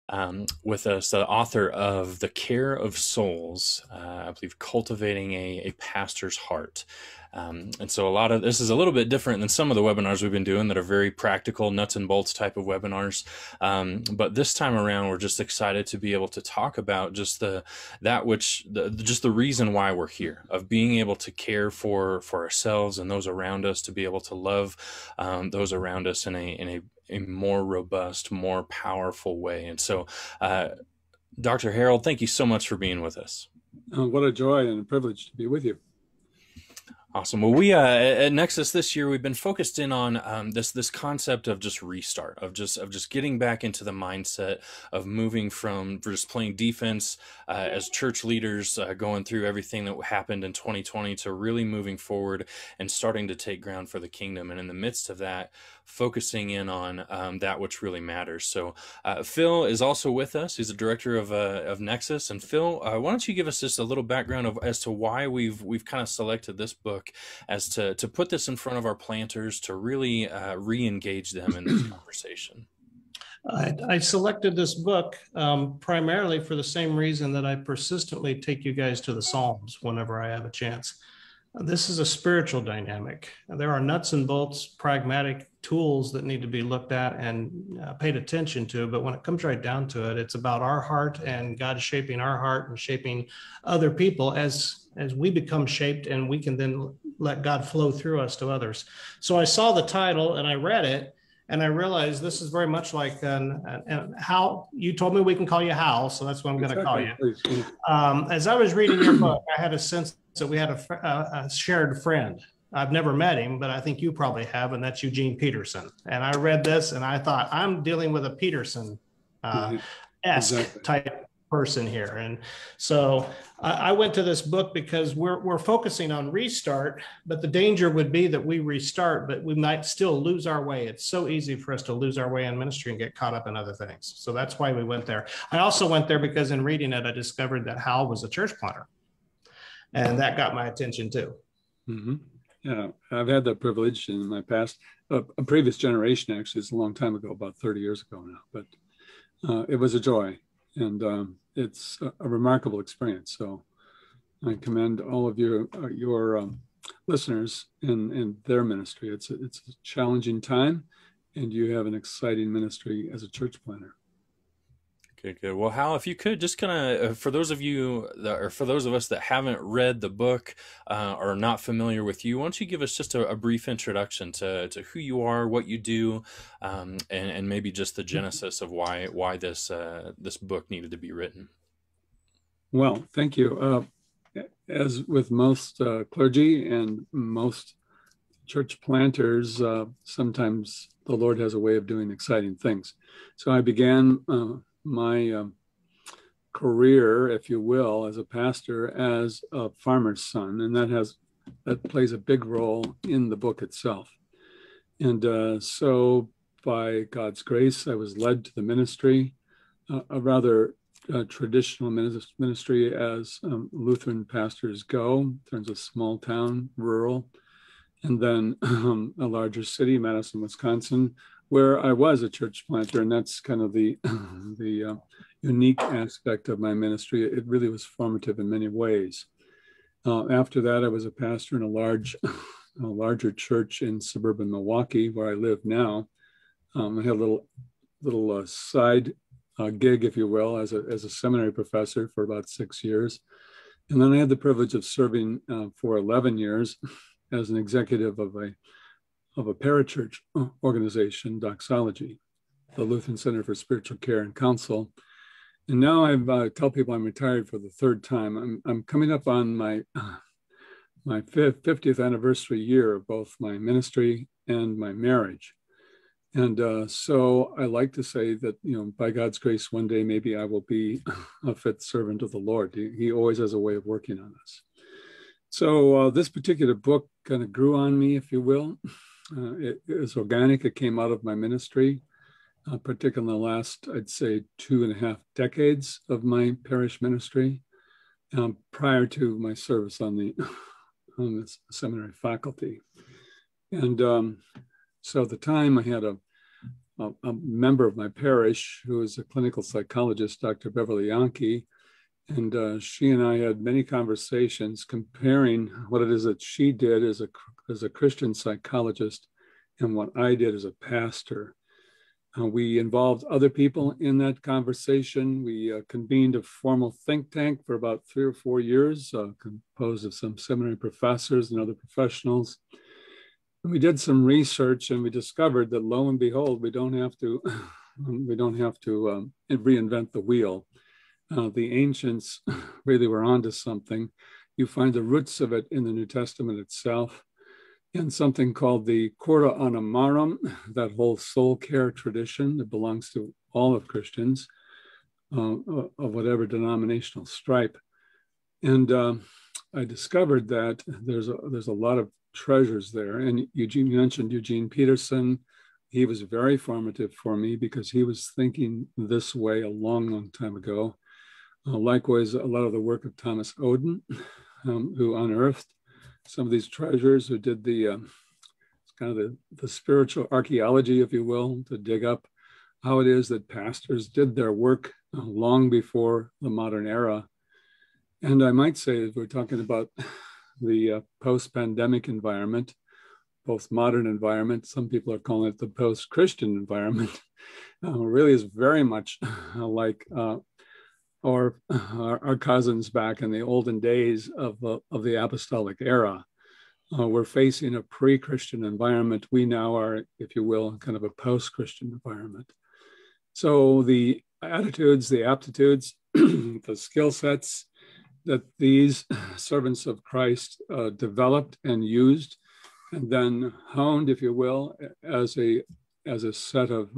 with us, the author of The Care of Souls, I believe Cultivating a Pastor's Heart. And so a lot of this is a little bit different than some of the webinars we've been doing that are very practical, nuts and bolts type of webinars. But this time around, we're just excited to be able to talk about just the reason why we're here, of being able to care for ourselves and those around us, to be able to love those around us in a more robust, more powerful way. And so, Dr. Harold, thank you so much for being with us. What a joy and a privilege to be with you. Awesome. Well, we at Nexus this year, we've been focused in on this concept of just restart, of just getting back into the mindset of moving from just playing defense as church leaders, going through everything that happened in 2020 to really moving forward and starting to take ground for the kingdom. And in the midst of that, focusing in on that which really matters. So Phil is also with us. He's the director of Nexus. And Phil, why don't you give us just a little background as to why we've kind of selected this book as to put this in front of our planters to really re-engage them in this conversation. I selected this book primarily for the same reason that I persistently take you guys to the Psalms whenever I have a chance. This is a spiritual dynamic. There are nuts and bolts, pragmatic tools that need to be looked at and paid attention to. But when it comes right down to it, it's about our heart and God shaping our heart and shaping other people as we become shaped, and we can then let God flow through us to others. So I saw the title and I read it, and I realized this is very much like Hal. You told me we can call you Hal, so that's what I'm going to call you. As I was reading your book, I had a sense that we had a shared friend. I've never met him, but I think you probably have, and that's Eugene Peterson. And I read this, and I thought, I'm dealing with a Peterson-esque type person here. And so I went to this book because we're focusing on restart, but the danger would be that we restart, but we might still lose our way. It's so easy for us to lose our way in ministry and get caught up in other things. So that's why we went there. I also went there because in reading it, I discovered that Hal was a church planter, and that got my attention too. Mm-hmm. Yeah, I've had that privilege in my past. A previous generation, actually, it's a long time ago, about 30 years ago now, but it was a joy. And it's a remarkable experience. So I commend all of your listeners in their ministry. It's a challenging time, and you have an exciting ministry as a church planter. Good. Well, Hal, if you could just kind of, for those of us that haven't read the book or are not familiar with you, why don't you give us just a brief introduction to who you are, what you do, and maybe just the genesis of why this book needed to be written. Well, thank you. As with most clergy and most church planters, sometimes the Lord has a way of doing exciting things. So I began my career, if you will, as a pastor, as a farmer's son, and that plays a big role in the book itself. And so by God's grace, I was led to the ministry, a rather traditional ministry as Lutheran pastors go, in terms of small town, rural, and then a larger city, Madison, Wisconsin, where I was a church planter. And that's kind of the unique aspect of my ministry. It really was formative in many ways. After that, I was a pastor in a larger church in suburban Milwaukee, where I live now. I had a little side gig, if you will, as a seminary professor for about 6 years. And then I had the privilege of serving for 11 years as an executive of a parachurch organization, Doxology, the Lutheran Center for Spiritual Care and Counsel. And now I tell people I'm retired for the third time. I'm coming up on my 50th anniversary year of both my ministry and my marriage. And so I like to say that, by God's grace, one day maybe I will be a fit servant of the Lord. He always has a way of working on us. So this particular book kind of grew on me, if you will. It was organic. It came out of my ministry, particularly in the last, I'd say, 2.5 decades of my parish ministry, prior to my service on the seminary faculty. And so at the time, I had a member of my parish who is a clinical psychologist, Dr. Beverly Yankee. And she and I had many conversations comparing what it is that she did as a Christian psychologist and what I did as a pastor. We involved other people in that conversation. We convened a formal think tank for about 3 or 4 years, composed of some seminary professors and other professionals. And we did some research, and we discovered that, lo and behold, we don't have to reinvent the wheel. The ancients really were onto something. You find the roots of it in the New Testament itself, in something called the Cura Animarum, that whole soul care tradition that belongs to all of Christians of whatever denominational stripe. And I discovered that there's a lot of treasures there. And you mentioned Eugene Peterson. He was very formative for me because he was thinking this way a long, long time ago. Likewise, a lot of the work of Thomas Oden, who unearthed some of these treasures, who did the spiritual archaeology, if you will, to dig up how it is that pastors did their work long before the modern era. And I might say, if we're talking about the post-pandemic environment, post-modern environment, some people are calling it the post-Christian environment, really is very much like our cousins back in the olden days of the apostolic era. We're facing a pre-Christian environment. We now are, if you will, kind of a post-Christian environment. So the attitudes, the aptitudes, the skill sets that these servants of Christ developed and used, and then honed, if you will, as a set of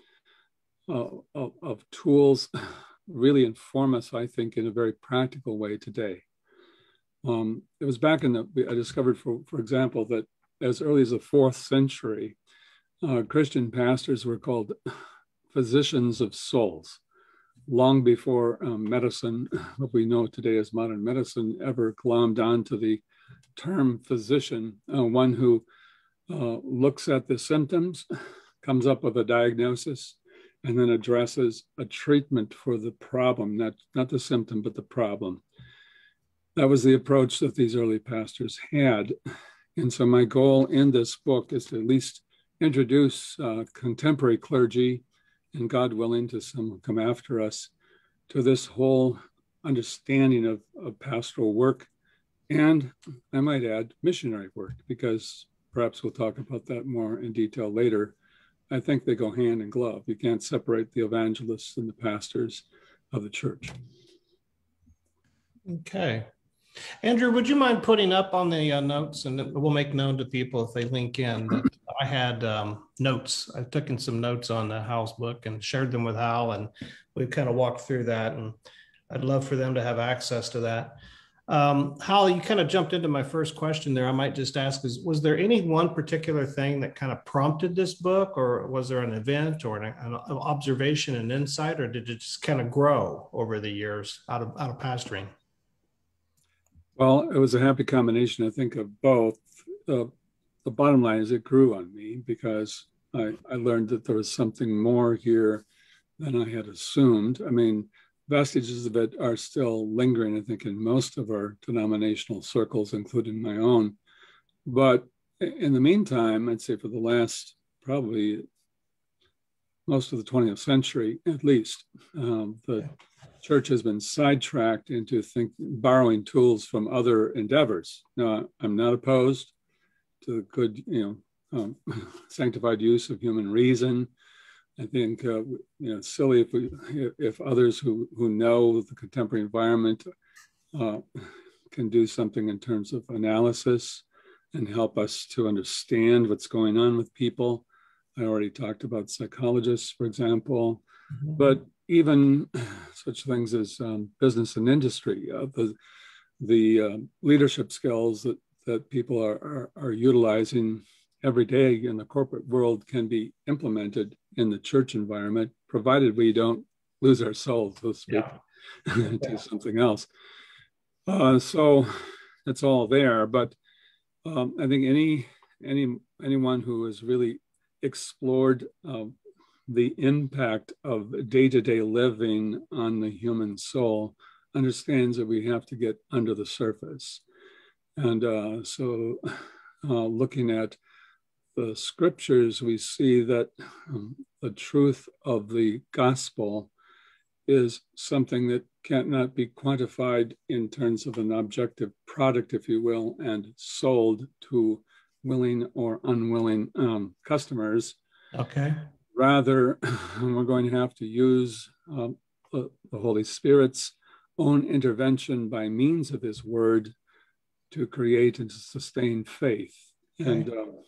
tools, really inform us, I think, in a very practical way today. It was back I discovered, for example, that as early as the 4th century, Christian pastors were called physicians of souls, long before medicine, what we know today as modern medicine, ever glommed onto the term physician, one who looks at the symptoms, comes up with a diagnosis, and then addresses a treatment for the problem, not the symptom, but the problem. That was the approach that these early pastors had. And so my goal in this book is to at least introduce contemporary clergy, and God willing, to some come after us, to this whole understanding of pastoral work, and I might add missionary work, because perhaps we'll talk about that more in detail later. I think they go hand in glove. You can't separate the evangelists and the pastors of the church. Okay. Andrew, would you mind putting up on the notes, and we'll make known to people if they link in, that I had notes. I've taken some notes on the Hal's book and shared them with Hal, and we've kind of walked through that, and I'd love for them to have access to that. Hal, you kind of jumped into my first question there. I might just ask, was there any one particular thing that kind of prompted this book, or was there an event or an observation and insight, or did it just kind of grow over the years out of pastoring? Well, it was a happy combination, I think, of both. The bottom line is it grew on me because I learned that there was something more here than I had assumed. I mean, vestiges of it are still lingering, I think, in most of our denominational circles, including my own. But in the meantime, I'd say for the last probably most of the 20th century, at least, the church has been sidetracked into borrowing tools from other endeavors. Now, I'm not opposed to the good, sanctified use of human reason. I think it's silly if others who know the contemporary environment can do something in terms of analysis and help us to understand what's going on with people. I already talked about psychologists, for example, but even such things as business and industry, the leadership skills that people are utilizing every day in the corporate world can be implemented in the church environment, provided we don't lose our souls, so to speak, to something else. So it's all there. But I think anyone who has really explored the impact of day-to-day living on the human soul understands that we have to get under the surface. And so looking at the scriptures, we see that the truth of the gospel is something that cannot be quantified in terms of an objective product, if you will, and sold to willing or unwilling customers. Okay. Rather, we're going to have to use the Holy Spirit's own intervention by means of his word to create and to sustain faith. Okay. And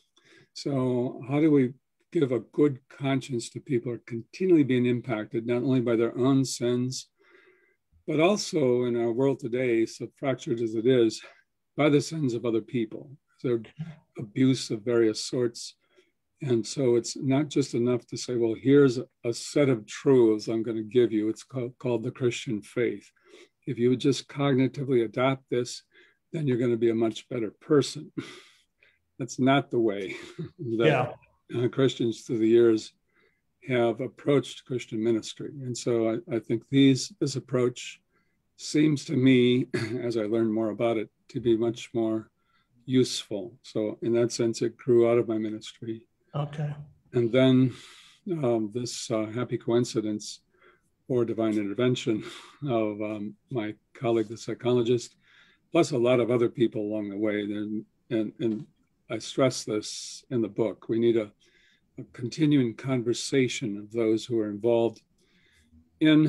so how do we give a good conscience to people who are continually being impacted, not only by their own sins, but also in our world today, so fractured as it is, by the sins of other people, their abuse of various sorts. And so it's not just enough to say, well, here's a set of truths I'm going to give you. It's called the Christian faith. If you would just cognitively adopt this, then you're going to be a much better person. That's not the way that Christians through the years have approached Christian ministry. And so I think this approach seems to me, as I learned more about it, to be much more useful. So in that sense, it grew out of my ministry. Okay. And then this happy coincidence or divine intervention of my colleague, the psychologist, plus a lot of other people along the way. And I stress this in the book. We need a continuing conversation of those who are involved in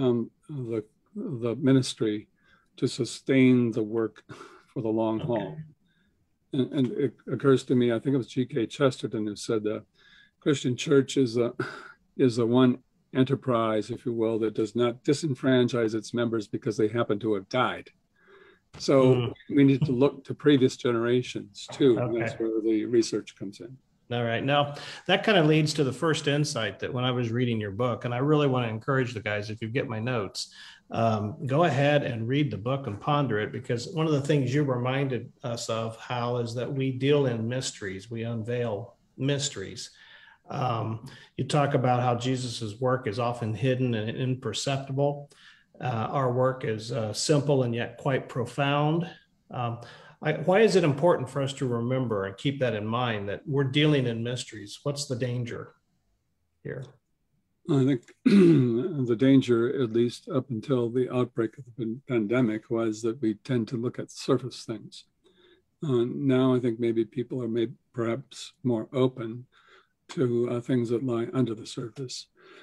the ministry to sustain the work for the long haul. And it occurs to me, I think it was G.K. Chesterton who said the Christian church is the one enterprise, if you will, that does not disenfranchise its members because they happen to have died. So we need to look to previous generations too. Okay. And that's where the research comes in. All right. Now, that kind of leads to the first insight that when I was reading your book, and I really want to encourage the guys, if you get my notes, go ahead and read the book and ponder it, because one of the things you reminded us of, Hal, is that we deal in mysteries. We unveil mysteries. You talk about how Jesus's work is often hidden and imperceptible. Our work is simple and yet quite profound. Why is it important for us to remember and keep that in mind, that we're dealing in mysteries? What's the danger here? I think the danger, at least up until the outbreak of the pandemic, was that we tend to look at surface things. Now I think maybe people are perhaps more open to things that lie under the surface.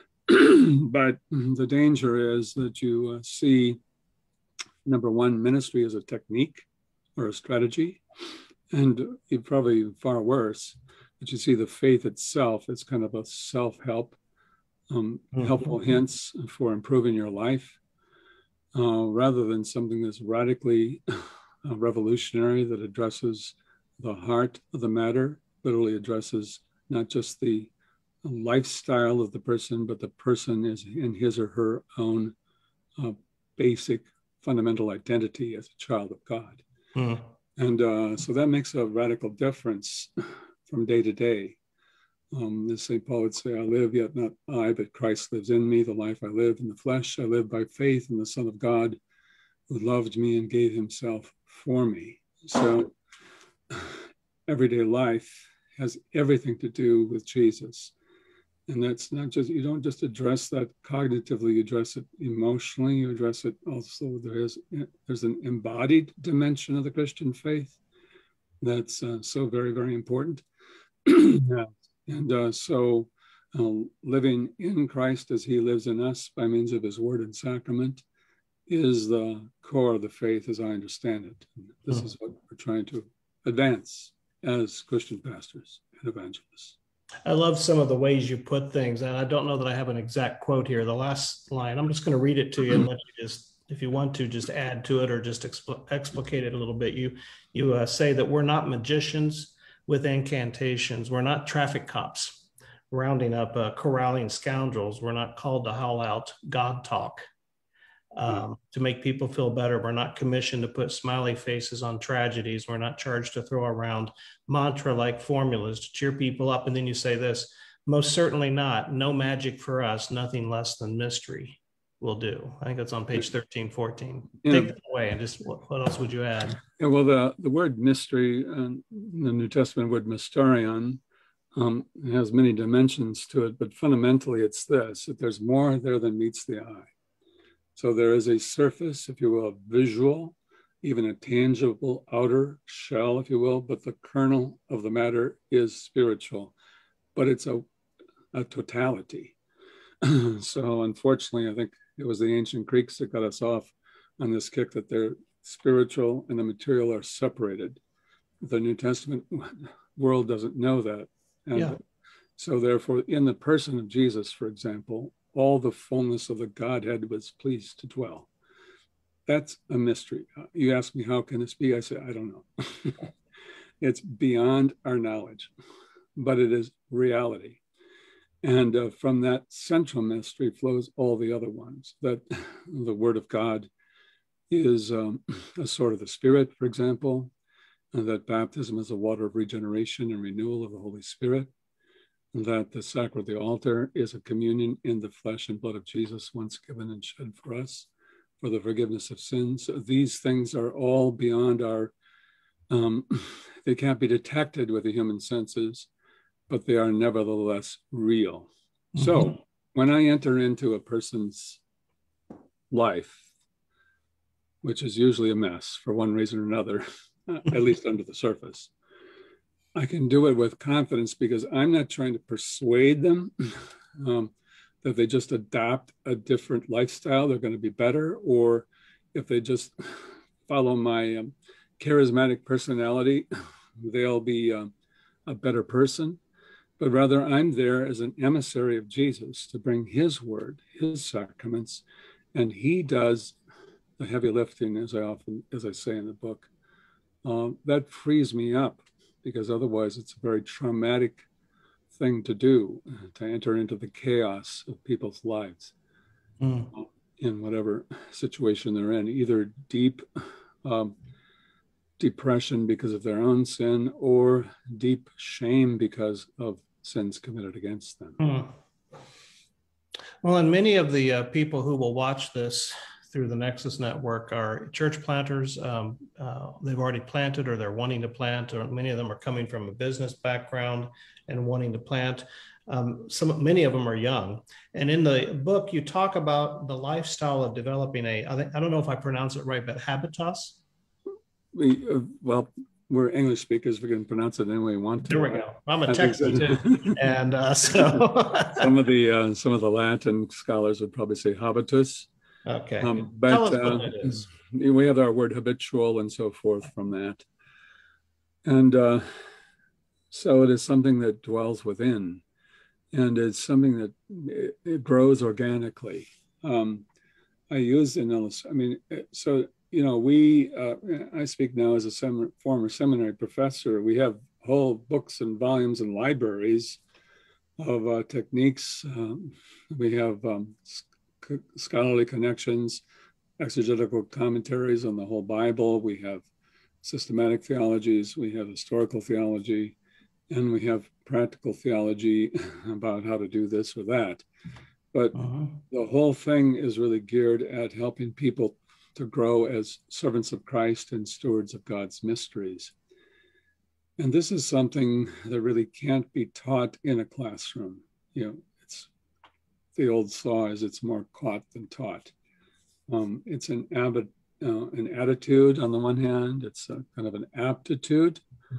But the danger is that you see, number one, ministry as a technique or a strategy, and probably far worse, that you see the faith itself as kind of a self-help, helpful hints for improving your life, rather than something that's radically revolutionary, that addresses the heart of the matter, literally addresses not just the lifestyle of the person, but the person is in his or her own basic fundamental identity as a child of God. And so that makes a radical difference from day to day. As St. Paul would say, I live, yet not I, but Christ lives in me. The life I live in the flesh, I live by faith in the Son of God, who loved me and gave himself for me. So everyday life has everything to do with Jesus. And that's not just, you don't just address that cognitively, you address it emotionally, you address it also, there's an embodied dimension of the Christian faith that's so very, very important. And so living in Christ as he lives in us by means of his word and sacrament is the core of the faith as I understand it. And this is what we're trying to advance as Christian pastors and evangelists. I love some of the ways you put things, and I don't know that I have an exact quote here. The last line, I'm just going to read it to you and let you just, if you want to, just add to it or just explicate it a little bit. You say that we're not magicians with incantations. We're not traffic cops rounding up corralling scoundrels. We're not called to howl out God talk to make people feel better. We're not commissioned to put smiley faces on tragedies. We're not charged to throw around mantra-like formulas to cheer people up. And then you say this, Most certainly not. No magic for us, nothing less than mystery will do. I think that's on page 13, 14. Yeah. Take that away, and just what else would you add? Yeah, well, the word mystery, in the New Testament word mysterion, has many dimensions to it, but fundamentally it's this, that there's more there than meets the eye. So there is a surface, if you will, a visual, even a tangible outer shell, if you will, but the kernel of the matter is spiritual, but it's a totality. So unfortunately, I think it was the ancient Greeks that got us off on this kick that their spiritual and the material are separated. The New Testament world doesn't know that. And so therefore, in the person of Jesus, for example, all the fullness of the Godhead was pleased to dwell. That's a mystery. You ask me, how can this be? I say, I don't know. It's beyond our knowledge, but it is reality. And from that central mystery flows all the other ones, that the Word of God is a sort of the Spirit, for example, and that baptism is a water of regeneration and renewal of the Holy Spirit, and that the sacrament of the altar is a communion in the flesh and blood of Jesus, once given and shed for us, for the forgiveness of sins. So these things are all beyond our, they can't be detected with the human senses, but they are nevertheless real. Mm-hmm. So when I enter into a person's life, which is usually a mess for one reason or another, at least under the surface, I can do it with confidence because I'm not trying to persuade them that they just adopt a different lifestyle, they're going to be better, or if they just follow my charismatic personality, they'll be a better person. But rather, I'm there as an emissary of Jesus to bring his word, his sacraments, and he does the heavy lifting, as I say in the book. That frees me up, because otherwise it's a very traumatic thing to do, to enter into the chaos of people's lives in whatever situation they're in, either deep depression because of their own sin or deep shame because of sins committed against them. Well, and many of the people who will watch this through the Nexus Network are church planters. They've already planted or they're wanting to plant, or many of them are coming from a business background and wanting to plant. Many of them are young. And in the book, you talk about the lifestyle of developing I don't know if I pronounce it right, but habitus. Well, we're English speakers. We can pronounce it any way we want to. There we go. I'm a Texan too, and so some of the Latin scholars would probably say habitus. Okay. But tell us what it is. We have our word habitual and so forth from that, and so it is something that dwells within, and it's something that it grows organically. I use an illustration. I mean, so. I speak now as a former seminary professor. We have whole books and volumes and libraries of techniques. We have scholarly connections, exegetical commentaries on the whole Bible. We have systematic theologies. We have historical theology, and we have practical theology about how to do this or that. But the whole thing is really geared at helping people to grow as servants of Christ and stewards of God's mysteries. And this is something that really can't be taught in a classroom. It's the old saw is it's more caught than taught. It's an attitude on the one hand, it's a kind of an aptitude.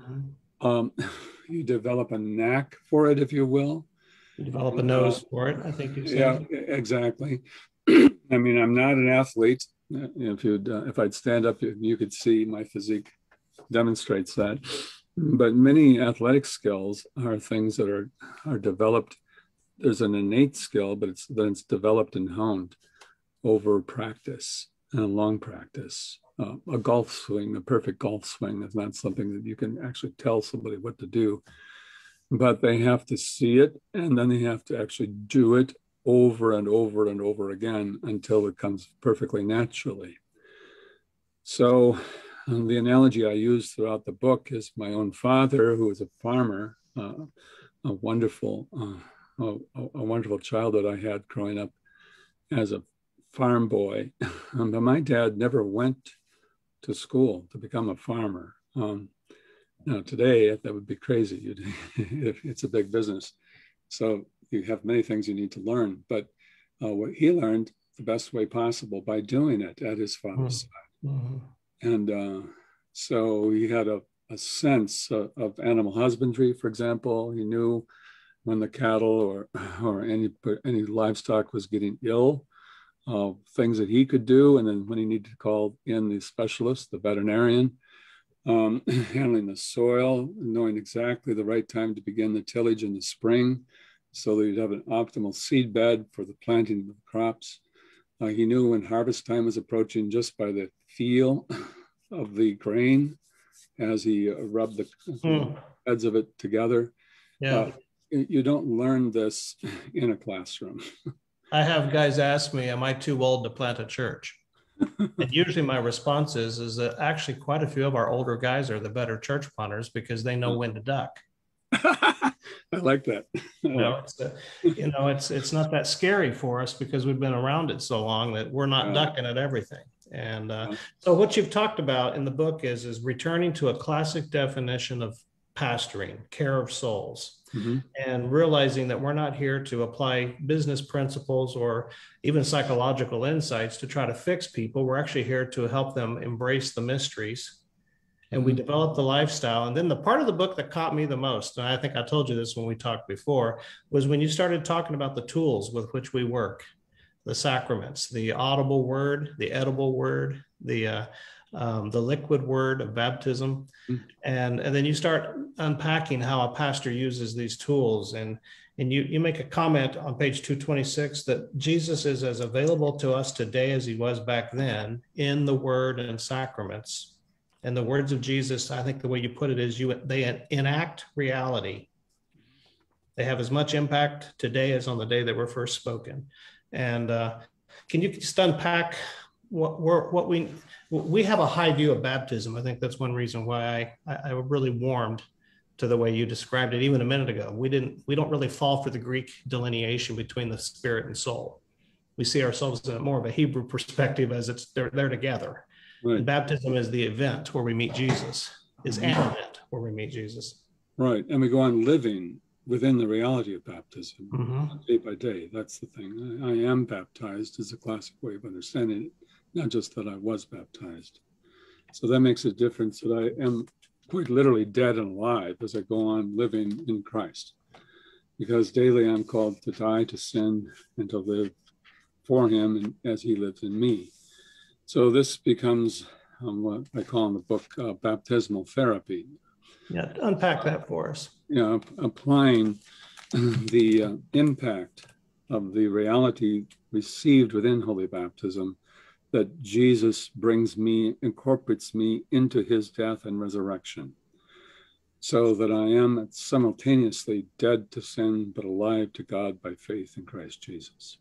You develop a knack for it, if you will. You develop a nose for it, I think you said. Yeah, exactly. I mean, I'm not an athlete. If I'd stand up, you could see my physique demonstrates that. But many athletic skills are things that are developed. There's an innate skill, but it's developed and honed over practice and long practice. A golf swing, a perfect golf swing, is not something that you can actually tell somebody what to do, but they have to see it, and then they have to actually do it over and over and over again until it comes perfectly naturally. So the analogy I use throughout the book is my own father, who was a farmer, a wonderful a wonderful childhood I had growing up as a farm boy. But my dad never went to school to become a farmer. Now today that would be crazy. If it's a big business, so you have many things you need to learn. But what he learned the best way possible by doing it at his father's side, and so he had a sense of animal husbandry. For example, he knew when the cattle or any livestock was getting ill, things that he could do, and then when he needed to call in the specialist, the veterinarian, handling the soil, knowing exactly the right time to begin the tillage in the spring so that you'd have an optimal seed bed for the planting of the crops. He knew when harvest time was approaching just by the feel of the grain as he rubbed the heads of it together. Yeah. You don't learn this in a classroom. I have guys ask me, am I too old to plant a church? And usually my response is that actually quite a few of our older guys are the better church planters because they know when to duck. I like that. It's not that scary for us because we've been around it so long that we're not ducking at everything. And so what you've talked about in the book is returning to a classic definition of pastoring, care of souls, and realizing that we're not here to apply business principles or even psychological insights to try to fix people. We're actually here to help them embrace the mysteries. And we develop the lifestyle. And then the part of the book that caught me the most, and I think I told you this when we talked before, was when you started talking about the tools with which we work, the sacraments, the audible word, the edible word, the liquid word of baptism. And then you start unpacking how a pastor uses these tools. And you make a comment on page 226 that Jesus is as available to us today as he was back then in the word and sacraments. And the words of Jesus, I think the way you put it is they enact reality. They have as much impact today as on the day they were first spoken. And can you just unpack what we have a high view of baptism? I think that's one reason why I really warmed to the way you described it even a minute ago. We don't really fall for the Greek delineation between the spirit and soul. We see ourselves in more of a Hebrew perspective as they're together. Right. And baptism is the event where we meet Jesus, is an event where we meet Jesus. Right. And we go on living within the reality of baptism day by day. That's the thing. I am baptized is a classic way of understanding it, not just that I was baptized. So that makes a difference that I am quite literally dead and alive as I go on living in Christ. Because daily I'm called to die to sin and to live for him and as he lives in me. So this becomes what I call in the book baptismal therapy. Yeah, unpack that for us. Yeah, applying the impact of the reality received within Holy Baptism that Jesus incorporates me into his death and resurrection, so that I am simultaneously dead to sin but alive to God by faith in Christ Jesus.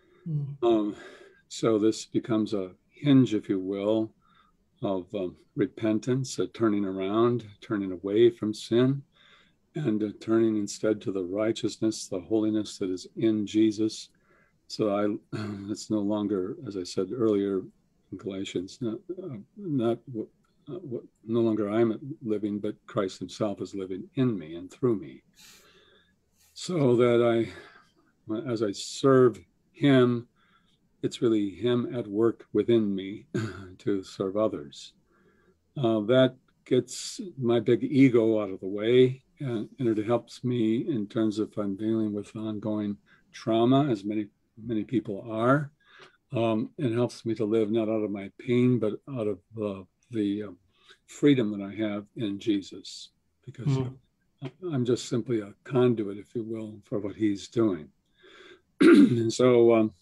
So this becomes a hinge, if you will, of repentance, a turning around, turning away from sin, and turning instead to the righteousness, the holiness that is in Jesus. So it's no longer, as I said earlier in Galatians, no longer I'm living, but Christ himself is living in me and through me. So that as I serve him, it's really him at work within me to serve others. That gets my big ego out of the way, and it helps me in terms of I'm dealing with ongoing trauma, as many people are. It helps me to live not out of my pain, but out of the freedom that I have in Jesus, because I'm just simply a conduit, if you will, for what he's doing. And so,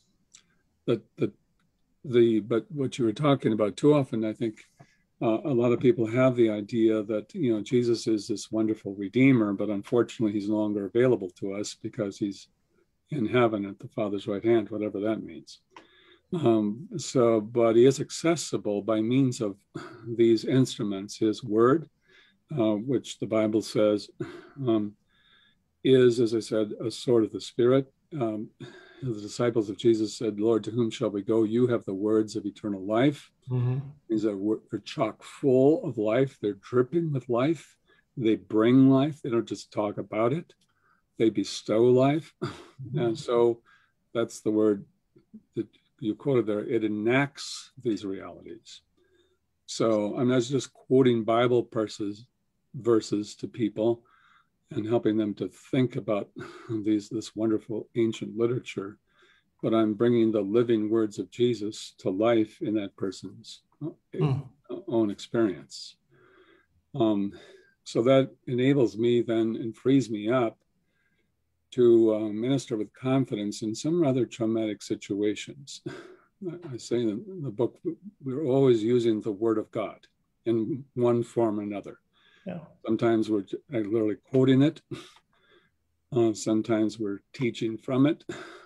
but what you were talking about too often, I think a lot of people have the idea that, Jesus is this wonderful Redeemer, but unfortunately he's no longer available to us because he's in heaven at the Father's right hand, whatever that means. But he is accessible by means of these instruments, his word, which the Bible says is, as I said, a sword of the Spirit. The disciples of Jesus said, Lord, to whom shall we go? You have the words of eternal life. Mm-hmm. These are they're chock full of life. They're dripping with life. They bring life. They don't just talk about it. They bestow life. And so that's the word that you quoted there. It enacts these realities. So I'm not just quoting Bible verses to people and helping them to think about this wonderful ancient literature, but I'm bringing the living words of Jesus to life in that person's own experience. So that enables me then and frees me up to minister with confidence in some rather traumatic situations. I say in the book, we're always using the Word of God in one form or another. Yeah. Sometimes we're literally quoting it. Sometimes we're teaching from it.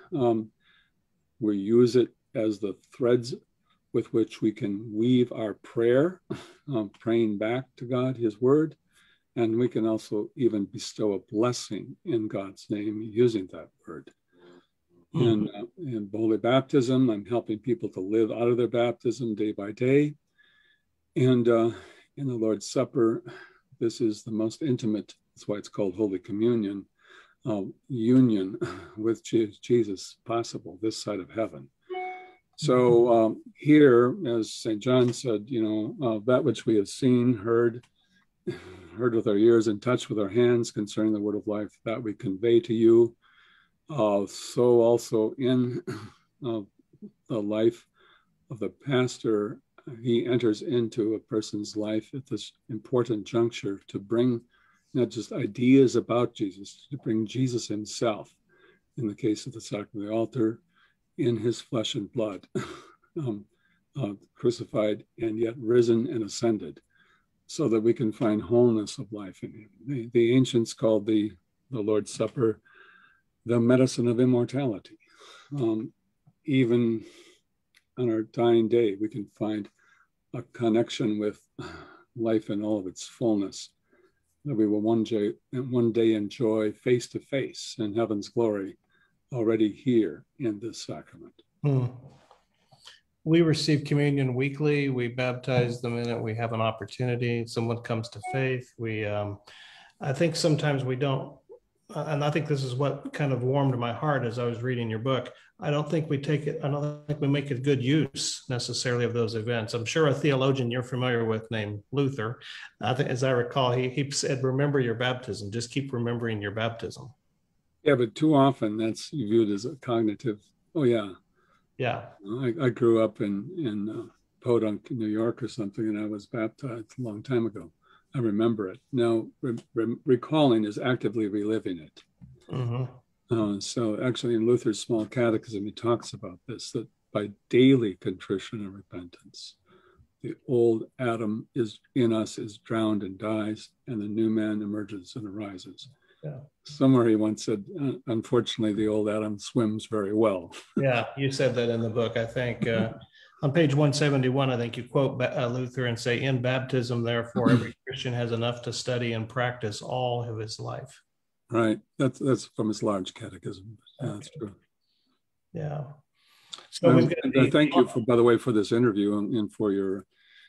We use it as the threads with which we can weave our prayer, praying back to God, His Word. And we can also even bestow a blessing in God's name using that word. In Holy Baptism, I'm helping people to live out of their baptism day by day. And in the Lord's Supper, this is the most intimate, that's why it's called Holy Communion, union with Jesus possible this side of heaven. So here, as St. John said, that which we have seen, heard with our ears and touched with our hands concerning the word of life, that we convey to you. So also in the life of the pastor, he enters into a person's life at this important juncture to bring not just ideas about Jesus, to bring Jesus himself, in the case of the sacrament of the altar, in his flesh and blood, crucified and yet risen and ascended, so that we can find wholeness of life in him. The ancients called the Lord's Supper the medicine of immortality. Even on our dying day, we can find a connection with life in all of its fullness, that we will one day enjoy face to face in heaven's glory already here in this sacrament. We receive communion weekly. We baptize the minute we have an opportunity. Someone comes to faith. I think sometimes we don't, and I think this is what kind of warmed my heart as I was reading your book. I don't think we make a good use necessarily of those events. I'm sure a theologian you're familiar with named Luther, I think, as I recall, he said, remember your baptism. Just keep remembering your baptism. Yeah, but too often that's viewed as a cognitive, oh yeah. Yeah. I grew up in Podunk, New York or something, and I was baptized a long time ago. I remember it. Now, recalling is actively reliving it. Mm-hmm. So actually in Luther's Small Catechism, he talks about this, that by daily contrition and repentance, the old Adam is in us is drowned and dies, and the new man emerges and arises. Yeah. Somewhere he once said, unfortunately, the old Adam swims very well. Yeah, you said that in the book, I think. On page 171, I think you quote Luther and say, in baptism, therefore, every Christian has enough to study and practice all of his life. Right. That's from his large catechism. Yeah, Okay. that's true. Yeah. So thank you, by the way, for this interview and for your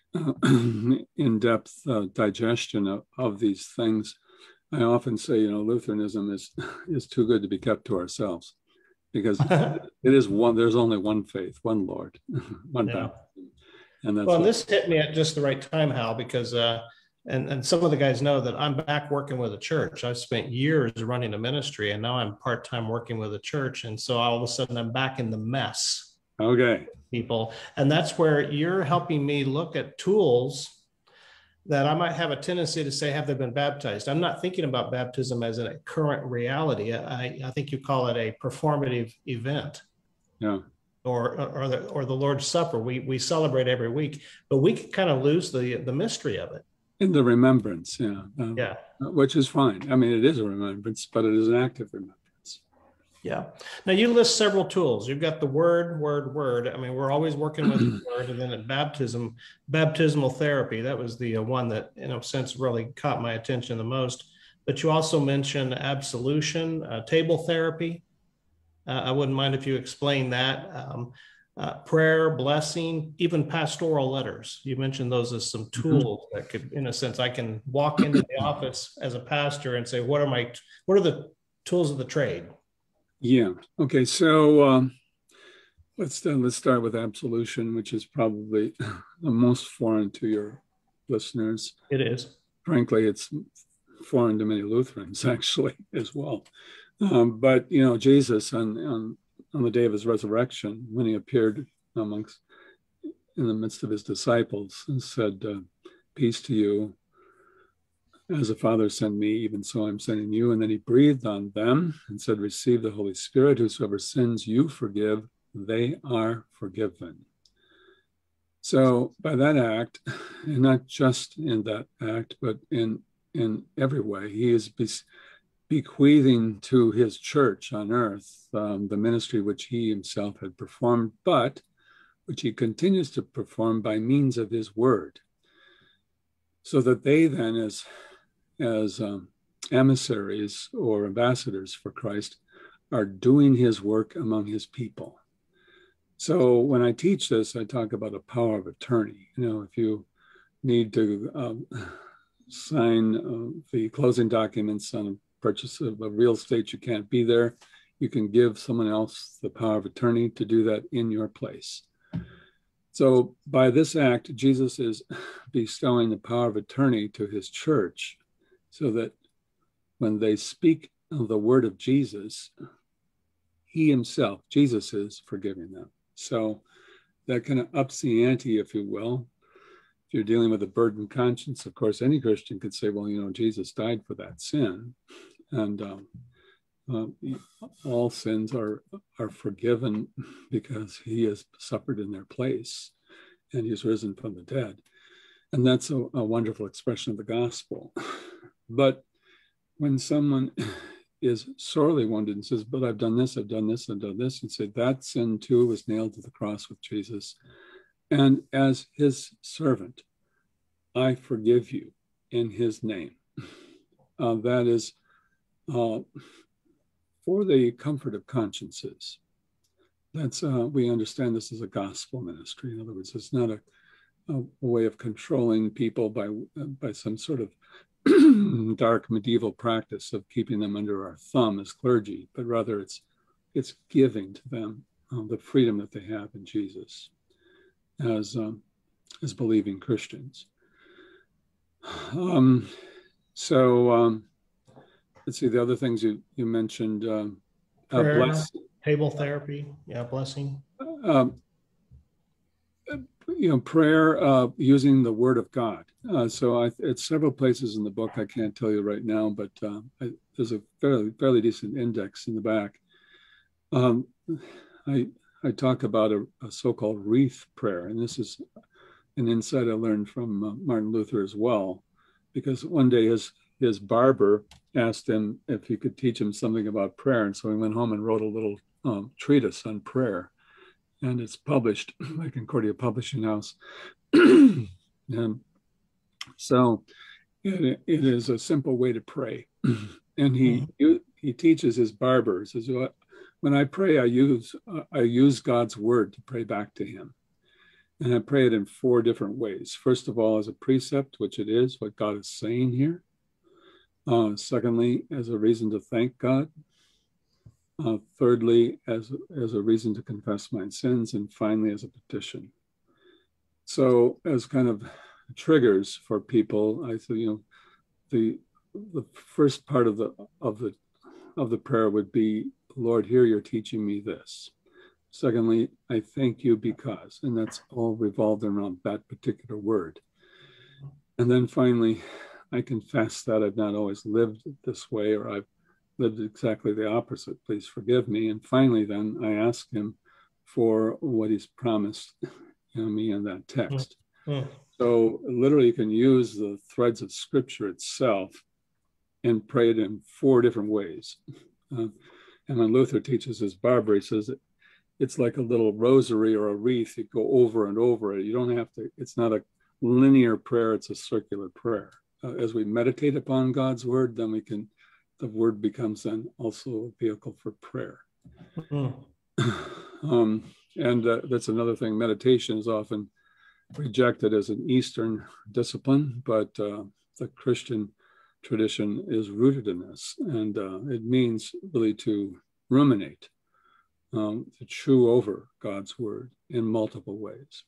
in-depth digestion of these things. I often say, Lutheranism is too good to be kept to ourselves, because it is one. There's only one faith, one Lord, one baptism, and that's. Well, this hit me at just the right time, Hal, because and some of the guys know that I'm back working with a church. I've spent years running a ministry, and now I'm part-time working with a church, and so all of a sudden I'm back in the mess. Okay. People, and that's where you're helping me look at tools that I might have a tendency to say, have they been baptized? I'm not thinking about baptism as a current reality. I think you call it a performative event. Yeah. Or the Lord's Supper. We celebrate every week, but we can kind of lose the mystery of it. In the remembrance, yeah. Yeah. Which is fine. I mean, it is a remembrance, but it is an active remembrance. Yeah. Now you list several tools. You've got the word. I mean, we're always working with the word, and then at baptismal therapy. That was the one that, in a sense, really caught my attention the most. but you also mentioned absolution, table therapy. I wouldn't mind if you explain that. Prayer, blessing, even pastoral letters. You mentioned those as some tools that could, in a sense, I can walk into the office as a pastor and say, what are the tools of the trade? Yeah. Okay. So let's start with absolution, which is probably the most foreign to your listeners. It is. Frankly, it's foreign to many Lutherans actually as well. But you know, Jesus on the day of his resurrection, when he appeared in the midst of his disciples and said, "Peace to you. As the Father sent me, even so I'm sending you." And then he breathed on them and said, "Receive the Holy Spirit. Whosoever sins you forgive, they are forgiven." So by that act, and not just in that act, but in every way, he is bequeathing to his church on earth the ministry which he himself had performed, but which he continues to perform by means of his word, so that they then, as emissaries or ambassadors for Christ, are doing his work among his people. So when I teach this, I talk about a power of attorney. You know, if you need to sign the closing documents on a purchase of a real estate, you can't be there, you can give someone else the power of attorney to do that in your place. So by this act, Jesus is bestowing the power of attorney to his church, so that when they speak of the word of Jesus, he himself, Jesus, is forgiving them. So that kind of ups the ante, if you will. If you're dealing with a burdened conscience, of course, any Christian could say, well, you know, Jesus died for that sin. And all sins are forgiven because he has suffered in their place and he's risen from the dead. And that's a wonderful expression of the gospel. But when someone is sorely wounded and says, but I've done this, I've done this, I've done this, and say that sin too was nailed to the cross with Jesus. And as his servant, I forgive you in his name. That is for the comfort of consciences. That's we understand this as a gospel ministry. In other words, it's not a way of controlling people by some sort of dark medieval practice of keeping them under our thumb as clergy, but rather it's giving to them the freedom that they have in Jesus as believing Christians. Let's see, the other things you mentioned. Prayer, table therapy, blessing. You know, prayer using the word of God. So it's several places in the book. I can't tell you right now, but there's a fairly decent index in the back. I talk about a so-called wreath prayer, and this is an insight I learned from Martin Luther as well, because one day his barber asked him if he could teach him something about prayer, and so he went home and wrote a little treatise on prayer. And it's published by Concordia Publishing House. And so it is a simple way to pray. And he teaches his barber, says, when I pray, I use God's word to pray back to him. And I pray it in 4 different ways. First of all, as a precept, which it is, what God is saying here. Secondly, as a reason to thank God. Thirdly, as a reason to confess my sins, and finally as a petition. So as kind of triggers for people, I say, you know, the first part of the prayer would be, Lord, here you're teaching me this. Secondly, I thank you because, and that's all revolved around that particular word. And then finally, I confess that I've not always lived this way, or I've lived exactly the opposite. Please forgive me. And finally, then I ask him for what he's promised me in that text. Mm-hmm. So literally you can use the threads of scripture itself and pray it in 4 different ways. And when Luther teaches his barber, he says it's like a little rosary or a wreath. You go over and over it. You don't have to, it's not a linear prayer, it's a circular prayer. as we meditate upon God's word, then the word becomes then also a vehicle for prayer. And that's another thing. Meditation is often rejected as an Eastern discipline, but the Christian tradition is rooted in this. And it means really to ruminate, to chew over God's word in multiple ways.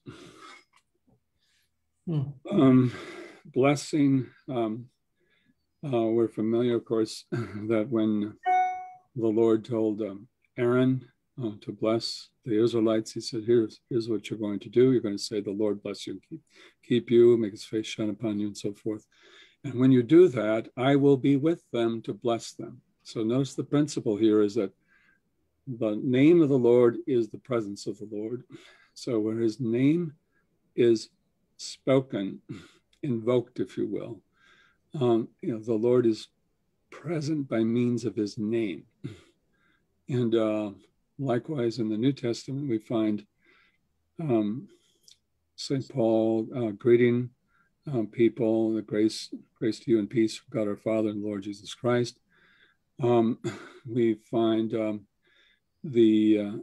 Blessing, we're familiar, of course, that when the Lord told Aaron to bless the Israelites, he said, here's what you're going to do. You're going to say, the Lord bless you, keep you, make his face shine upon you, and so forth. And when you do that, I will be with them to bless them. So notice the principle here is that the name of the Lord is the presence of the Lord. So where his name is spoken, invoked, if you will, the Lord is present by means of his name. And likewise, in the New Testament, we find St. Paul greeting people, the grace to you and peace from God our Father and Lord Jesus Christ. We find the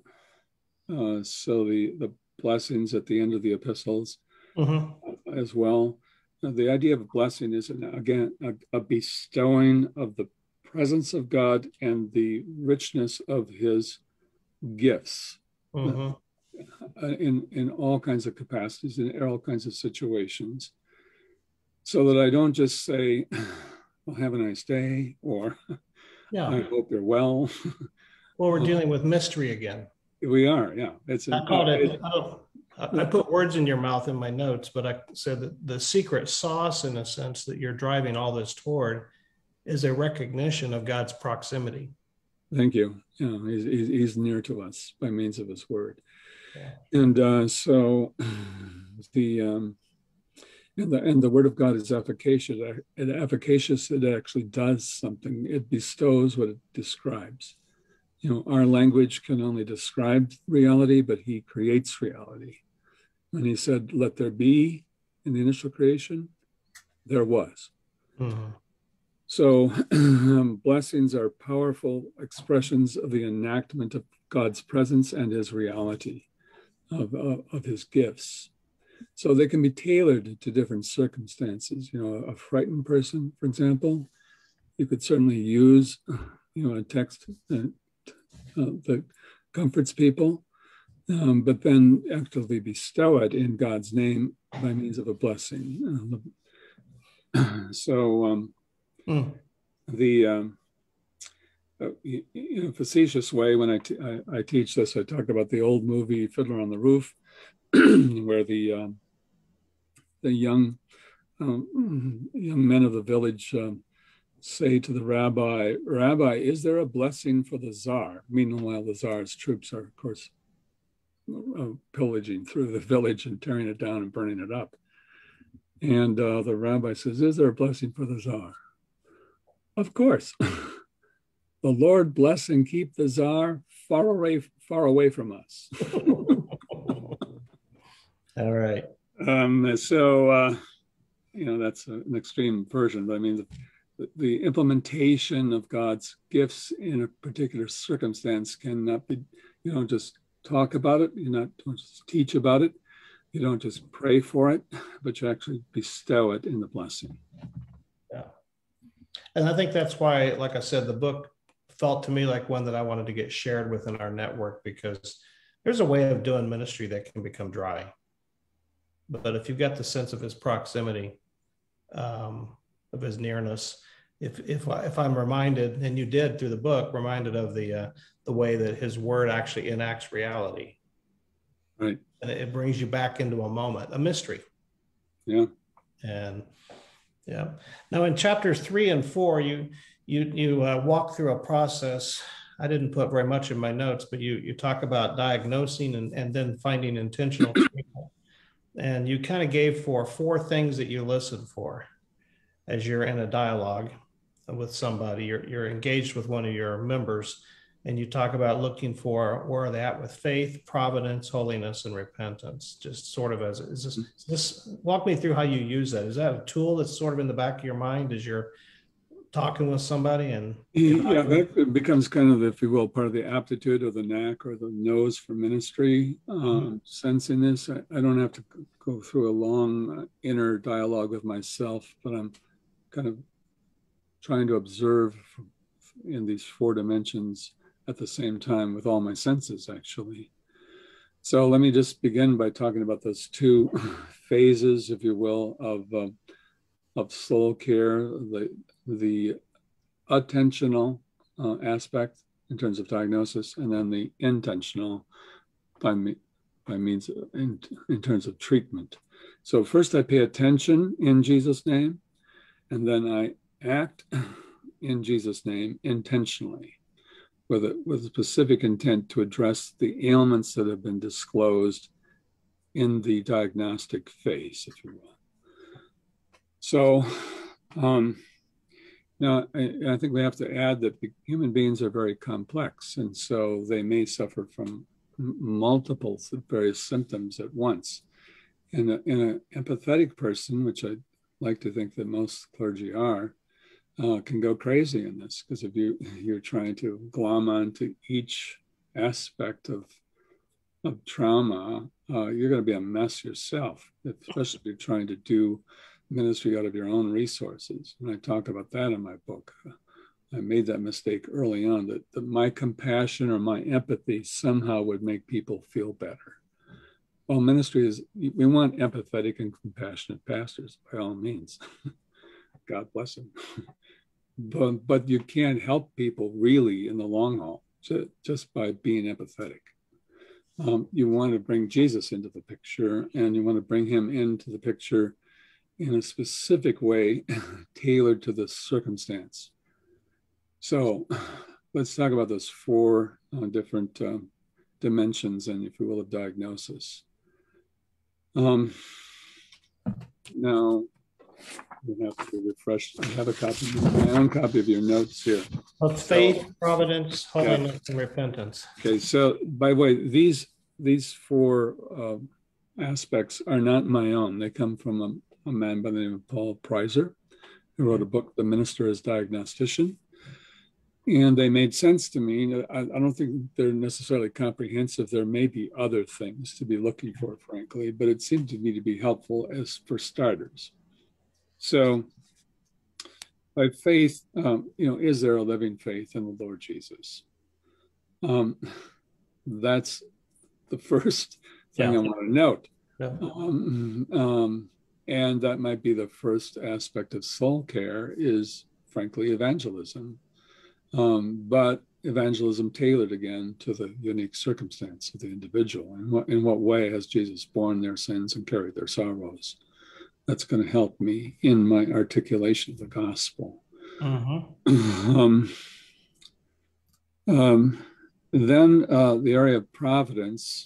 blessings at the end of the epistles as well. The idea of blessing is, again, a bestowing of the presence of God and the richness of his gifts in all kinds of capacities, in all kinds of situations, so that I don't just say, well, have a nice day, or I hope you're well. Well, we're dealing with mystery again. We are, yeah. I put words in your mouth in my notes, but I said that the secret sauce, in a sense, that you're driving all this toward is a recognition of God's proximity. Thank you. Yeah, he's near to us by means of his word. Yeah. And so the word of God is efficacious. It actually does something. It bestows what it describes. Our language can only describe reality, but he creates reality. When he said, let there be, in the initial creation, there was. So blessings are powerful expressions of the enactment of God's presence and his reality, of his gifts. So they can be tailored to different circumstances. A frightened person, for example, you could certainly use, a text that comforts people, but then actively bestow it in God's name by means of a blessing. The in a facetious way, when I teach this, I talk about the old movie Fiddler on the Roof, where the young men of the village say to the rabbi, "Rabbi, is there a blessing for the Tsar?" Meanwhile, the Tsar's troops are, of course, pillaging through the village and tearing it down and burning it up. And the rabbi says, "Is there a blessing for the Tsar?" Of course. The Lord bless and keep the Tsar far away from us. All right. That's an extreme version, but I mean, the implementation of God's gifts in a particular circumstance cannot be, you don't just talk about it, you don't just teach about it, you don't just pray for it, but you actually bestow it in the blessing. Yeah. And I think that's why, like I said, the book felt to me like one that I wanted to get shared within our network, because there's a way of doing ministry that can become dry. But if you've got the sense of his proximity, of his nearness, if I'm reminded, and you did through the book, reminded of the way that his word actually enacts reality. Right. And it brings you back into a moment, a mystery. Yeah. And yeah. Now in chapters 3 and 4, you walk through a process. I didn't put very much in my notes, but you talk about diagnosing and then finding intentional treatment. And you kind of gave four things that you listen for as you're in a dialogue with somebody. You're engaged with one of your members, And you talk about looking for where are they at with faith, providence, holiness, and repentance. Just sort of is this walk me through how you use that. Is that a tool that's sort of in the back of your mind as you're talking with somebody? And yeah, that becomes kind of, if you will, part of the aptitude or the knack or the nose for ministry. Sensing this, I don't have to go through a long inner dialogue with myself, but I'm kind of trying to observe in these four dimensions at the same time with all my senses, actually. So let me just begin by talking about those two phases, if you will, of soul care, the attentional aspect in terms of diagnosis, and then the intentional by means in terms of treatment. So first I pay attention in Jesus' name, and then I act in Jesus' name intentionally with a specific intent to address the ailments that have been disclosed in the diagnostic phase, if you will. So now I think we have to add that human beings are very complex, and so they may suffer from multiple various symptoms at once. In an empathetic person, which I like to think that most clergy are, can go crazy in this, because if you're trying to glom onto each aspect of trauma, you're going to be a mess yourself, especially if you're trying to do ministry out of your own resources. And I talk about that in my book. I made that mistake early on, that my compassion or my empathy somehow would make people feel better. Well, ministry is, we want empathetic and compassionate pastors, by all means. God bless them. But you can't help people really in the long haul just by being empathetic. You want to bring Jesus into the picture, and you want to bring him into the picture in a specific way tailored to the circumstance. So let's talk about those four different dimensions, and if you will, of diagnosis. Now, you have to refresh. I have my own copy of your notes here. Of faith, providence, holiness, and repentance. Okay, so by the way, these four aspects are not my own. They come from a man by the name of Paul Preiser, who wrote a book, The Minister as Diagnostician. And they made sense to me. I don't think they're necessarily comprehensive. There may be other things to be looking for, frankly, but it seemed to me to be helpful as for starters. So by faith, is there a living faith in the Lord Jesus? That's the first thing I want to note. Yeah. And that might be the first aspect of soul care is, frankly, evangelism. But evangelism tailored again to the unique circumstance of the individual. In what way has Jesus borne their sins and carried their sorrows? That's going to help me in my articulation of the gospel. Then the area of providence,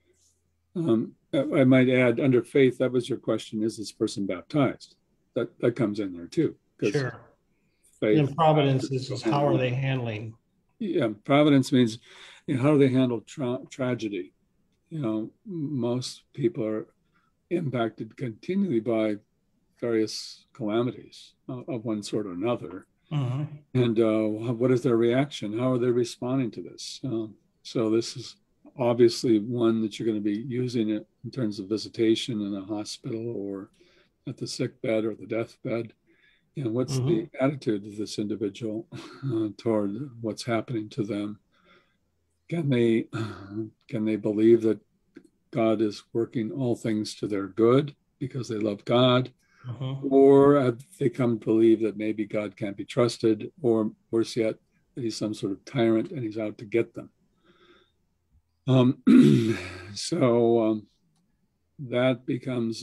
I might add, under faith, that was your question, is this person baptized? That comes in there too. Sure. Faith, and providence is how are they handling? Yeah, providence means, how do they handle tragedy? Most people are impacted continually by various calamities of one sort or another. And what is their reaction? How are they responding to this? So this is obviously one that you're going to be using it in terms of visitation in a hospital or at the sick bed or the deathbed. What's the attitude of this individual toward what's happening to them? Can they believe that God is working all things to their good because they love God? Or have they come to believe that maybe God can't be trusted, or worse yet, that he's some sort of tyrant and he's out to get them? So that becomes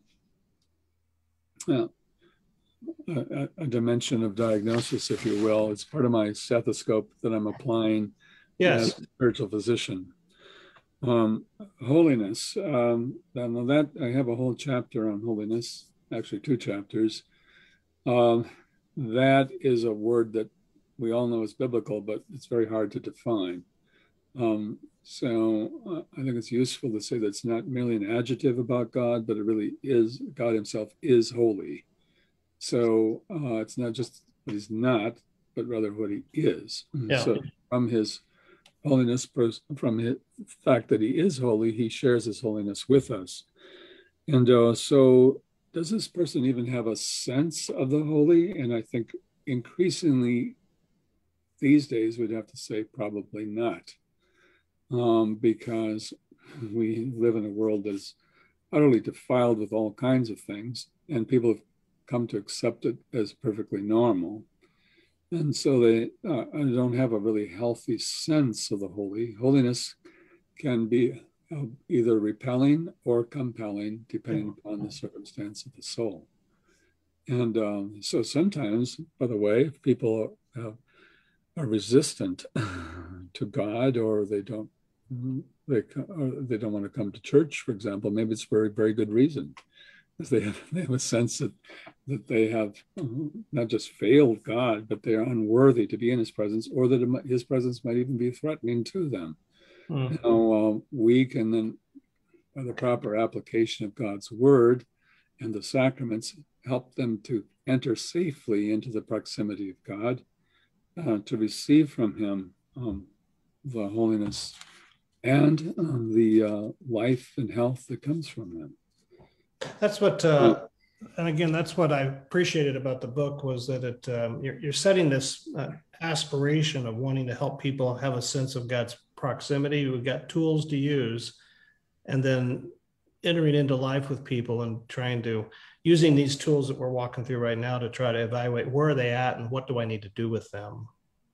a dimension of diagnosis, if you will. It's part of my stethoscope that I'm applying as a spiritual physician. Holiness. That I have a whole chapter on holiness, actually 2 chapters. That is a word that we all know is biblical, but it's very hard to define. So I think it's useful to say that it's not merely an adjective about God, but it really is, God himself is holy. So it's not just what he's not, but rather what he is. Yeah. So from his holiness, from the fact that he is holy, he shares his holiness with us. And so does this person even have a sense of the holy? And I think increasingly these days we'd have to say probably not, because we live in a world that is utterly defiled with all kinds of things, and people have come to accept it as perfectly normal. And so they don't have a really healthy sense of the holy. Holiness can be either repelling or compelling, depending upon the circumstance of the soul. And so sometimes, by the way, if people are resistant to God, or they don't want to come to church, for example, maybe it's for a very good reason, because they have a sense that they have not just failed God, but they are unworthy to be in his presence, or that his presence might even be threatening to them. We can then, by the proper application of God's word and the sacraments, help them to enter safely into the proximity of God, to receive from him the holiness and the life and health that comes from him. That's what, and again, that's what I appreciated about the book, was that you're setting this aspiration of wanting to help people have a sense of God's proximity. We've got tools to use, and then entering into life with people and trying to, using these tools that we're walking through right now to try to evaluate where are they at and what do I need to do with them.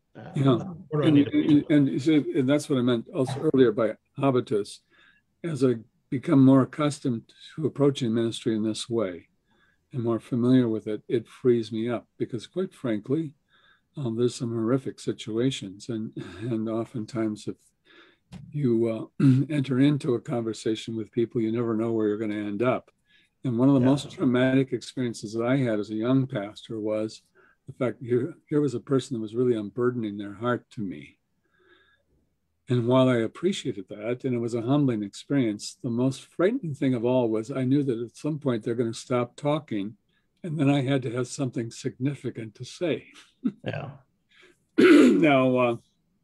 And that's what I meant also earlier by habitus. As I become more accustomed to approaching ministry in this way and more familiar with it, it frees me up, because quite frankly, there's some horrific situations, and oftentimes if you enter into a conversation with people, you never know where you're going to end up. And one of the most traumatic experiences that I had as a young pastor was the fact that here was a person that was really unburdening their heart to me. And while I appreciated that, and it was a humbling experience, the most frightening thing of all was I knew that at some point they're going to stop talking, and then I had to have something significant to say. Yeah. Now,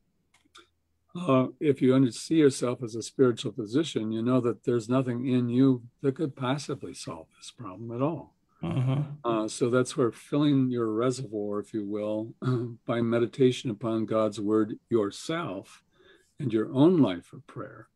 if you see yourself as a spiritual physician, you know that there's nothing in you that could possibly solve this problem at all. So that's where filling your reservoir, if you will, by meditation upon God's word yourself and your own life of prayer,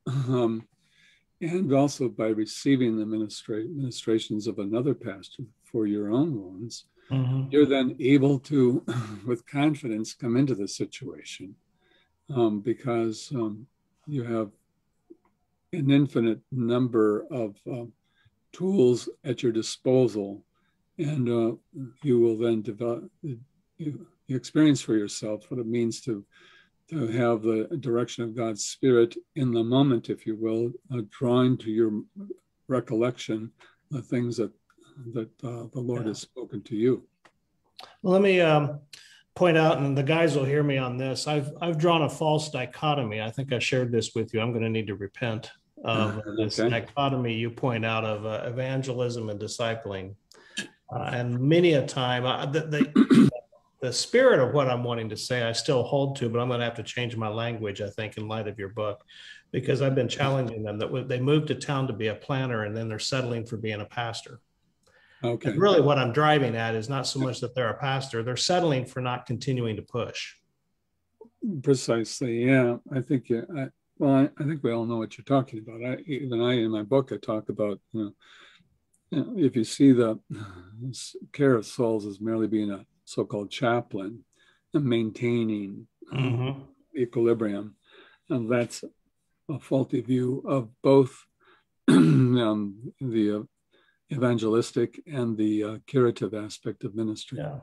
and also by receiving the ministrations of another pastor for your own wounds, you're then able to, with confidence, come into the situation, because you have an infinite number of tools at your disposal, and you will then develop, you experience for yourself what it means to have the direction of God's Spirit in the moment, if you will, drawing to your recollection the things that the Lord has spoken to you. Well, let me point out, and the guys will hear me on this. I've drawn a false dichotomy. I think I shared this with you. I'm going to need to repent of this dichotomy you point out of evangelism and discipling. And many a time, the spirit of what I'm wanting to say, I still hold to, but I'm going to have to change my language, I think, in light of your book, because I've been challenging them that they moved to town to be a planner, and then they're settling for being a pastor. Okay. And really what I'm driving at is not so much that they're a pastor, they're settling for not continuing to push. Precisely. Yeah. I think, I think we all know what you're talking about. In my book, I talk about, if you see the care of souls as merely being a so-called chaplain and maintaining equilibrium, and that's a faulty view of both the evangelistic and the curative aspect of ministry. Yeah.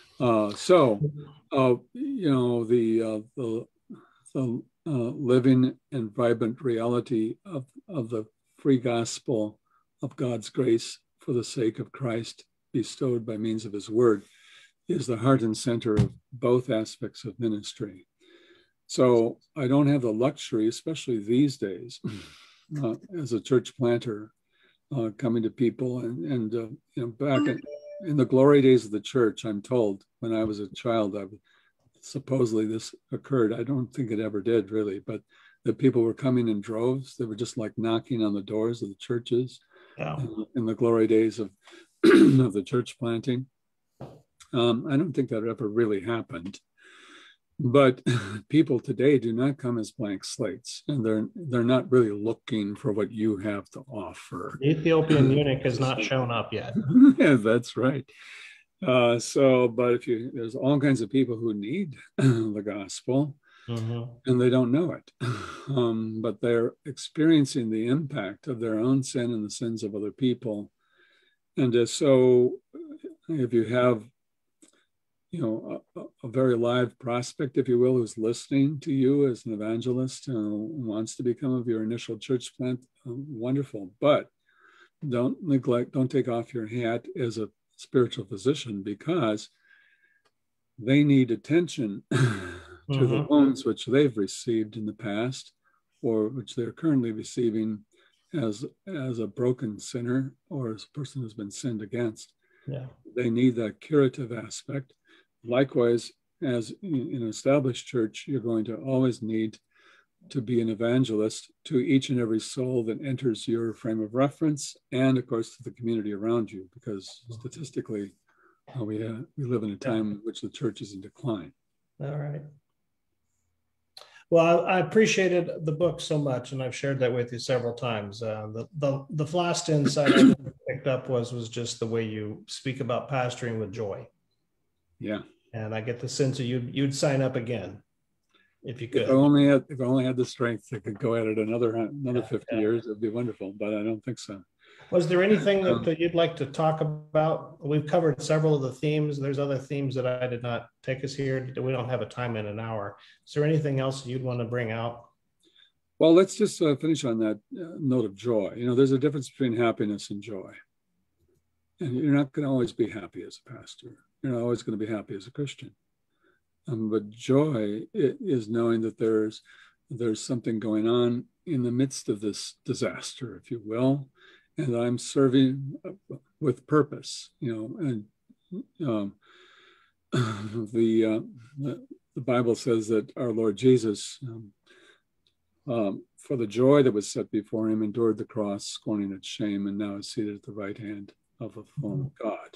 The living and vibrant reality of the free gospel of God's grace for the sake of Christ bestowed by means of his word is the heart and center of both aspects of ministry. So I don't have the luxury, especially these days, as a church planter, coming to people and back in the glory days of the church, I'm told when I was a child, supposedly this occurred. I don't think it ever did really, but that people were coming in droves. They were just like knocking on the doors of the churches in the glory days of of the church planting. I don't think that ever really happened. But people today do not come as blank slates, and they're not really looking for what you have to offer. The Ethiopian eunuch has not shown up yet. Yeah, that's right. But there's all kinds of people who need the gospel, and they don't know it, but they're experiencing the impact of their own sin and the sins of other people. And so, if you have a very live prospect, if you will, who's listening to you as an evangelist and wants to become of your initial church plant, wonderful. But don't take off your hat as a spiritual physician, because they need attention to the wounds which they've received in the past, or which they're currently receiving as a broken sinner or as a person who's been sinned against. Yeah. They need that curative aspect. Likewise, as in an established church, you're going to always need to be an evangelist to each and every soul that enters your frame of reference, and of course to the community around you, because statistically we live in a time in which the church is in decline. All right. Well, I appreciated the book so much, and I've shared that with you several times. The last insight I picked up was just the way you speak about pastoring with joy. Yeah. And I get the sense that you'd sign up again if you could. If I only had the strength, I could go at it another 50 years. It'd be wonderful, but I don't think so. Was there anything that you'd like to talk about? We've covered several of the themes. There's other themes that I did not take us here. We don't have a time in an hour. Is there anything else you'd want to bring out? Well, let's just finish on that note of joy. There's a difference between happiness and joy. And you're not going to always be happy as a pastor. You're not always going to be happy as a Christian. But joy is knowing that there's something going on in the midst of this disaster, if you will, and I'm serving with purpose. And the Bible says that our Lord Jesus, for the joy that was set before him, endured the cross, scorning its shame, and now is seated at the right hand of the throne of God.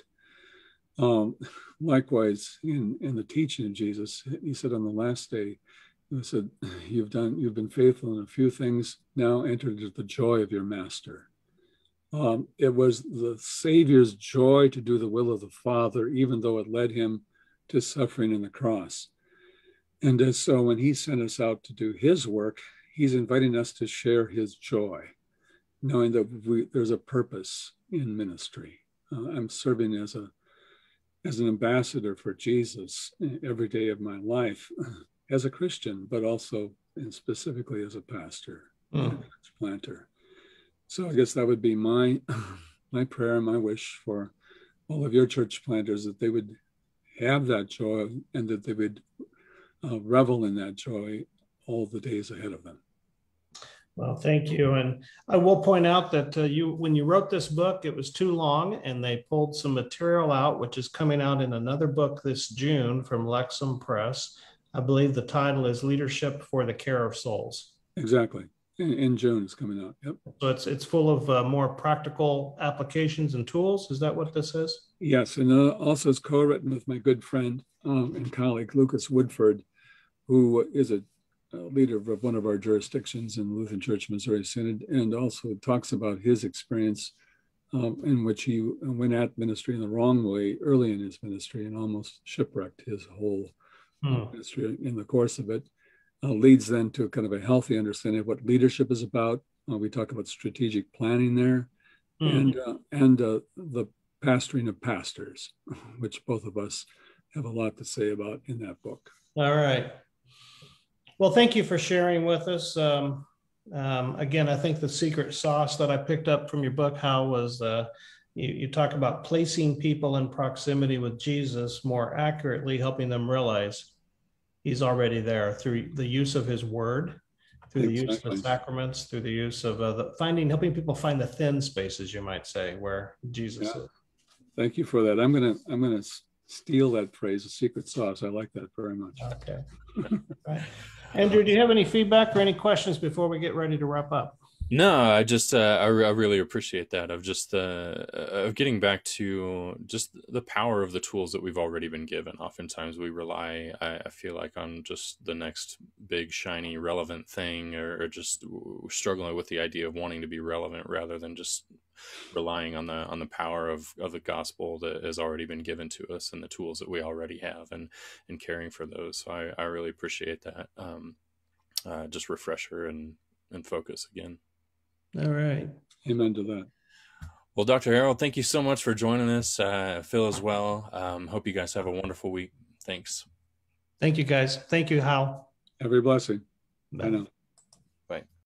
Likewise, in the teaching of Jesus, he said on the last day, he said, you've been faithful in a few things, now enter into the joy of your master. It was the Savior's joy to do the will of the Father, even though it led him to suffering in the cross. And so when he sent us out to do his work, he's inviting us to share his joy, knowing that there's a purpose in ministry. I'm serving as an ambassador for Jesus every day of my life, as a Christian, but also and specifically as a pastor, and a church planter. So I guess that would be my prayer and my wish for all of your church planters, that they would have that joy and that they would revel in that joy all the days ahead of them. Well, thank you. And I will point out that when you wrote this book, it was too long, and they pulled some material out, which is coming out in another book this June from Lexham Press. I believe the title is Leadership for the Care of Souls. Exactly. In June it's coming out. Yep. So it's full of more practical applications and tools. Is that what this is? Yes. And also it's co-written with my good friend and colleague, Lucas Woodford, who is a leader of one of our jurisdictions in the Lutheran Church Missouri Synod, and also talks about his experience in which he went at ministry in the wrong way early in his ministry and almost shipwrecked his whole ministry in the course of it. Leads then to kind of a healthy understanding of what leadership is about. We talk about strategic planning there, and the pastoring of pastors, which both of us have a lot to say about in that book. All right. Well, thank you for sharing with us. Again, I think the secret sauce that I picked up from your book, Hal, was You talk about placing people in proximity with Jesus, more accurately helping them realize he's already there through the use of his word, through the use of the sacraments, through the use of helping people find the thin spaces, you might say, where Jesus is. Thank you for that. I'm gonna steal that phrase, the secret sauce. I like that very much. Okay. Right. Andrew, do you have any feedback or any questions before we get ready to wrap up? No, I just I really appreciate that, of just of getting back to just the power of the tools that we've already been given. Oftentimes we rely, I feel like, on just the next big shiny relevant thing, or just struggling with the idea of wanting to be relevant rather than just relying on the power of the gospel that has already been given to us and the tools that we already have, and caring for those. So I really appreciate that. Just refresher and focus again. All right. Amen to that. Well, Dr. Harold, thank you so much for joining us. Phil as well. Hope you guys have a wonderful week. Thanks. Thank you, guys. Thank you, Hal. Every blessing. Bye now.